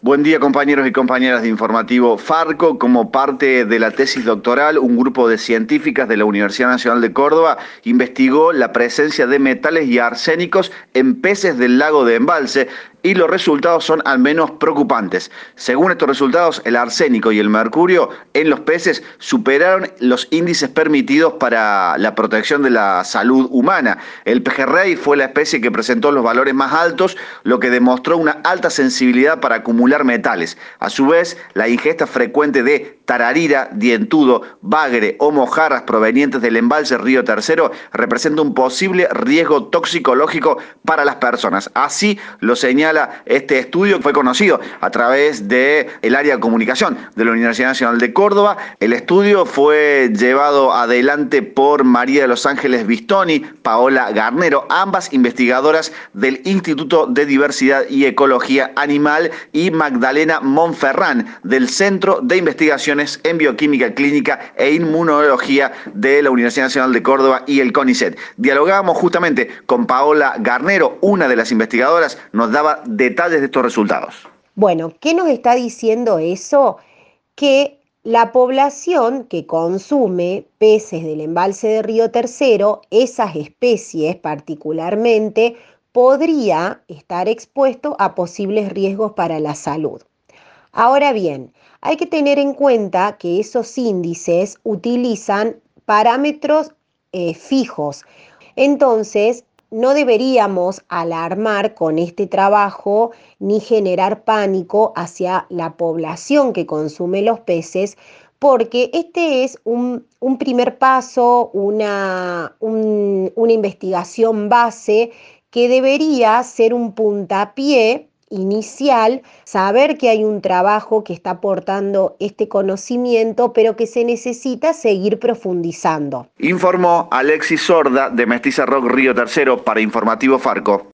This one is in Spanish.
Buen día, compañeros y compañeras de Informativo Farco. Como parte de la tesis doctoral, un grupo de científicas de la Universidad Nacional de Córdoba investigó la presencia de metales y arsénicos en peces del lago de Embalse y los resultados son al menos preocupantes. Según estos resultados, el arsénico y el mercurio en los peces superaron los índices permitidos para la protección de la salud humana. El pejerrey fue la especie que presentó los valores más altos, lo que demostró una alta sensibilidad para acumular metales. A su vez, la ingesta frecuente de tararira, dientudo, bagre o mojarras provenientes del embalse Río Tercero representa un posible riesgo toxicológico para las personas. Así lo señala este estudio que fue conocido a través del área de comunicación de la Universidad Nacional de Córdoba. El estudio fue llevado adelante por María de los Ángeles Bistoni, Paola Garnero, ambas investigadoras del Instituto de Diversidad y Ecología Animal, y Magdalena Monferrán, del Centro de Investigaciones en Bioquímica Clínica e Inmunología de la Universidad Nacional de Córdoba y el CONICET. Dialogábamos justamente con Paola Garnero, una de las investigadoras, nos daba detalles de estos resultados. Bueno, ¿qué nos está diciendo eso? Que la población que consume peces del embalse de Río Tercero, esas especies particularmente, podría estar expuesto a posibles riesgos para la salud. Ahora bien, hay que tener en cuenta que esos índices utilizan parámetros fijos. Entonces, no deberíamos alarmar con este trabajo ni generar pánico hacia la población que consume los peces, porque este es un primer paso, una investigación base que debería ser un puntapié inicial, saber que hay un trabajo que está aportando este conocimiento, pero que se necesita seguir profundizando. Informó Alexis Sorda de Mestiza Rock Río Tercero para Informativo Farco.